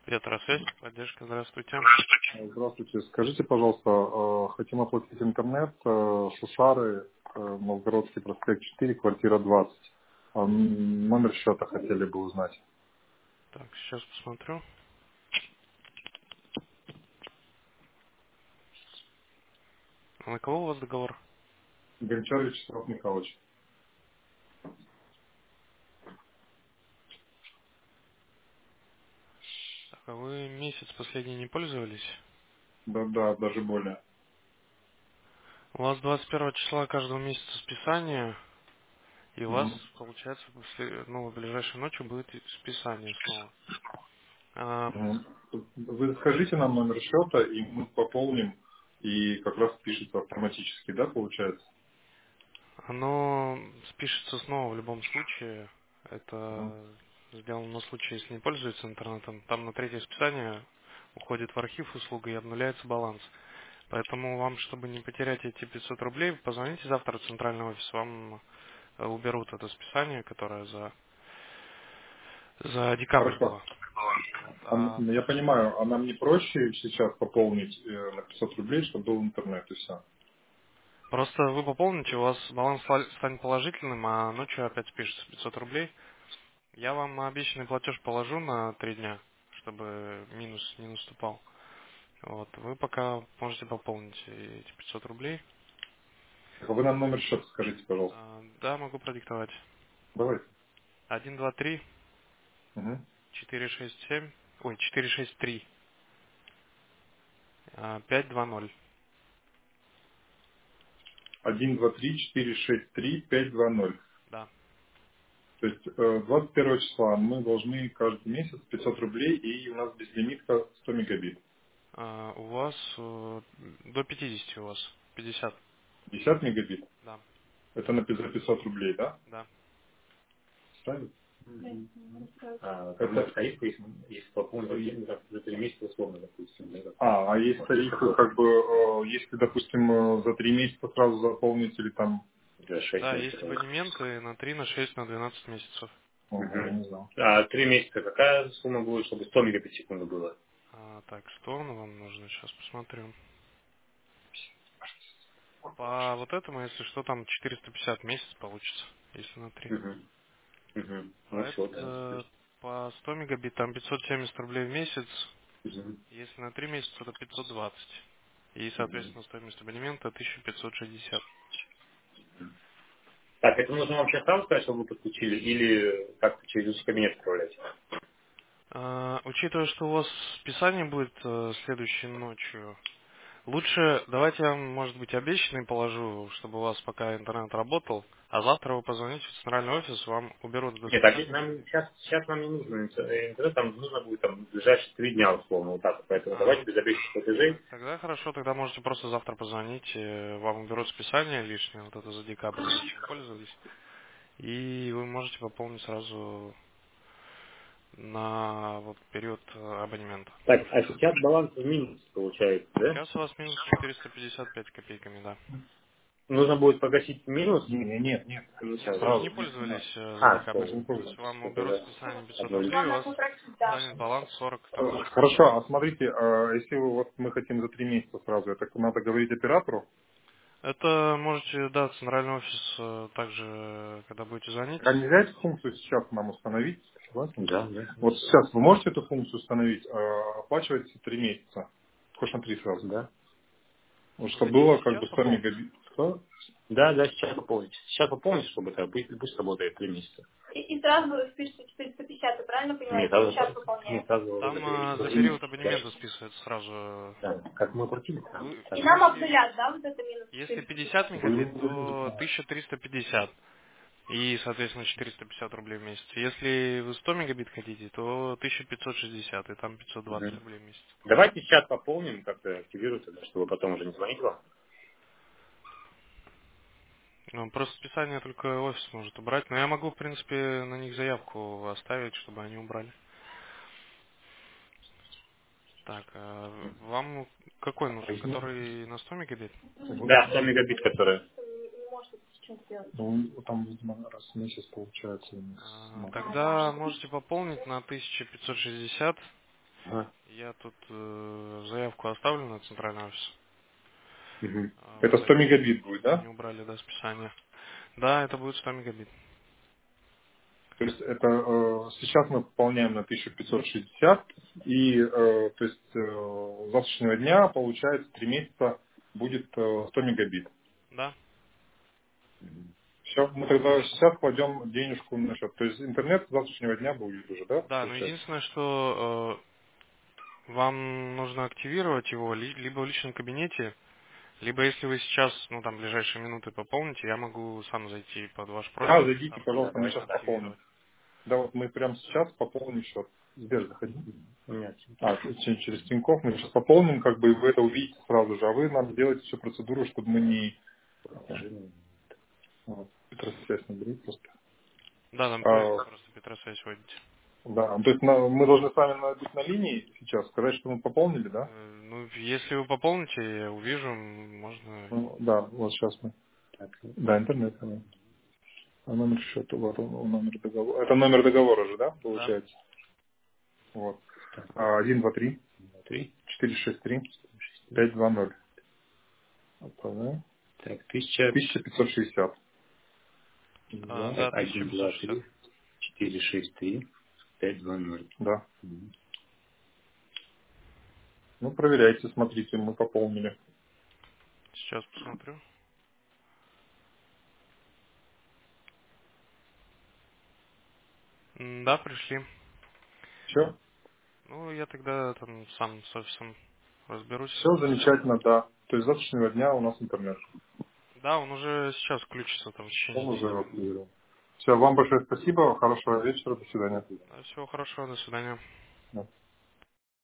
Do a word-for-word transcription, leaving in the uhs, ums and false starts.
Петросвязь, поддержка, здравствуйте. Здравствуйте. Скажите, пожалуйста, э, хотим оплатить интернет, э, Шушары, э, Новгородский проспект четыре, квартира двадцать. А, м, Номер счета хотели бы узнать. Так, сейчас посмотрю. А на кого у вас договор? Гончар Вячеслав Михайлович. Так, а вы месяц последний не пользовались? Да, да, даже более. У вас двадцать первого числа каждого месяца списание, и у вас, Мгм. получается, после, ну, в ближайшей ночи будет и списание снова. А, Мгм. Вы скажите нам номер счета, и мы пополним, и как раз пишется автоматически, да, получается? оно спишется снова в любом случае. Мгм. Это сделано на случай, если не пользуется интернетом. Там на третье списание уходит в архив услуга и обнуляется баланс. Поэтому вам, чтобы не потерять эти пятьсот рублей, позвоните завтра в центральный офис, вам э, уберут это списание, которое за, за декабрь Хорошо. было. Вот. А м- А я понимаю, а нам не проще сейчас пополнить э, на пятьсот рублей, чтобы был интернет и все? просто вы пополните, у вас баланс ста- станет положительным, а ночью опять спишется пятьсот рублей. Я вам обещанный платеж положу на три дня, чтобы минус не наступал. Вот. Вы пока можете пополнить эти пятьсот рублей. А вы нам номер счета скажите, пожалуйста. А, да, могу продиктовать. Давайте. Один, два, три, Мгм. четыре, шесть, семь, ой, четыре, шесть, три, а, пять, два, ноль. один, два, три, четыре, шесть, три, пять, два, ноль. Да. То есть э, двадцать первого числа мы должны каждый месяц пятьсот рублей, и у нас безлимитка сто мегабит. А, у вас э, до пятидесяти у вас. пятьдесят. пятьдесят мегабит. Да. Это на пи- за пятьсот рублей, да? Да. Ставит? Мгм. А, как это тариф, если, если пополнить за три за три месяца условно, допустим. Да? А, а есть тарифы, как бы, э, если, допустим, э, за три месяца сразу заполнить или там... За шесть Да, есть месяцев. абонементы на три, на шесть, на двенадцать месяцев. Ага, я не знал. А три месяца какая сумма будет, чтобы сто мегабит в секунду было? А, так, что ну, вам нужно? Сейчас посмотрю. По вот этому, если что, там четыреста пятьдесят в месяц получится, если на три. Угу. Угу. По, Ну эт- все, да. э, по сто мегабит там пятьсот семьдесят рублей в месяц. Угу. Если на три месяца, то пятьсот двадцать. И, Угу. соответственно, стоимость абонемента тысяча пятьсот шестьдесят. Так, это нужно вам сейчас сразу сказать, чтобы вы подключили, или как-то через личный кабинет отправлять? А, учитывая, что у вас списание будет э, следующей ночью, лучше давайте я вам, может быть, обещанный положу, чтобы у вас пока интернет работал, а завтра вы позвоните в центральный офис, вам уберут это Нет, так списание. нам сейчас, сейчас нам не нужно интер- интернет, там нужно будет там, в ближайшие три дня, условно, вот так. Вот. Поэтому А, давайте без обещанных т- платежей. тогда хорошо, тогда можете просто завтра позвонить, э, вам уберут списание лишнее, вот это за декабрь вы чем пользовались, и вы можете пополнить сразу на вот период э, абонемента. Так, а сейчас баланс в минус получается, да? Сейчас у вас минус четыреста пятьдесят пять копейками, да. Нужно будет погасить минус. Не, не, нет, нет. Нет, вы же Сразу. не пользовались э, за А, Мы декабрь. же не что? То есть пользуемся. вам Это уберут да. списание пятьсот Одно рублей, лицо. и у вас станет баланс сорок Э, там. Хорошо, а смотрите, а если вот мы хотим за три месяца сразу, это надо говорить оператору? Это можете, да, центральный офис э, также, э, когда будете звонить. А нельзя эту функцию сейчас нам установить? Согласен? Да, да. Вот сейчас вы можете эту функцию установить, а, оплачивать три месяца? Хоть на три сразу. Да. Вот чтобы Хотите было как сейчас бы сто пополнить? мегабит. Что? Да, да, сейчас пополните. Сейчас пополните, чтобы это пусть, пусть работает три месяца. И, и сразу спишите четыреста пятьдесят, я правильно понимаю? Нет, сразу, сейчас пополняем. Нет, сразу за Там э, за три период месяца. абонемента списывается сразу. э, Да. Как мы платили? Да. Вы, Так. И нам если, обнулят, да, вот это минус если четыреста пятьдесят пятьдесят? мегабит, то тысяча триста пятьдесят. И, соответственно, четыреста пятьдесят рублей в месяц. Если вы сто мегабит хотите, то тысяча пятьсот шестьдесят, и там пятьсот двадцать Мгм. рублей в месяц. Давайте сейчас пополним, как-то активируется, да, чтобы потом уже не звонить вам. Ну, просто списание только офис может убрать, но я могу, в принципе, на них заявку оставить, чтобы они убрали. Так, а вам какой нужен? Который на сто мегабит? Да, сто мегабит, которые. Ну, там, видимо, раз в месяц получается у нас А, максимум. Тогда можете пополнить на тысяча пятьсот шестьдесят. Ага. Я тут э, заявку оставлю на центральный офис. Угу. А, Это Вы сто так мегабит будет, и да? не убрали, да, списание. Да, это будет сто мегабит. То есть это э, сейчас мы пополняем на тысячу пятьсот шестьдесят, и э, то есть э, с завтрашнего дня получается три месяца будет э, сто мегабит. Да? Все, мы тогда сейчас кладем денежку на счет. То есть интернет с завтрашнего дня будет уже, да, Да, но получается? единственное, что э, вам нужно активировать его ли- либо в личном кабинете, либо если вы сейчас, ну там, в ближайшие минуты пополните, я могу сам зайти под ваш Да, профиль и зайдите, там Да, пожалуйста, мы давайте, сейчас да. пополним. активировать. Да, вот мы прямо сейчас пополним счет. Сбер, заходи. У меня А, ч- через Тинькофф мы сейчас пополним, как бы и вы это увидите сразу же, а вы нам сделаете всю процедуру, чтобы мы не... Вот, Петросвязь набери просто. Да, там по- А, просто Петросвязь вводите. да, то есть на- мы должны с вами на- быть на линии сейчас, сказать, что мы пополнили, да? Э, Ну, если вы пополните, я увижу, можно... Ну, да, вот сейчас мы. так, Да, интернет. Да. А номер счета, вот он, он номер договора. Это номер договора же, да, Да. получается? Вот. так, А, один, два, три, три, четыре, шесть, три, шесть, пять, два, ноль. Отправляем. так, тысяча, тысяча пятьсот шестьдесят. А, Да, да, один, два, тысяча пятьсот шестьдесят. три, четыре, шесть, три, пять, два, ноль. да. Мгм. Ну, проверяйте, смотрите, мы пополнили. Сейчас посмотрю. М, Да, пришли. Все? Ну, я тогда там сам с офисом разберусь. Все замечательно, да. То есть с завтрашнего дня у нас интернет. Да, он уже сейчас включится там в течение Он уже десяти минут. активировал. Все, вам большое спасибо, хорошего вечера, до свидания. Всего хорошего, до свидания.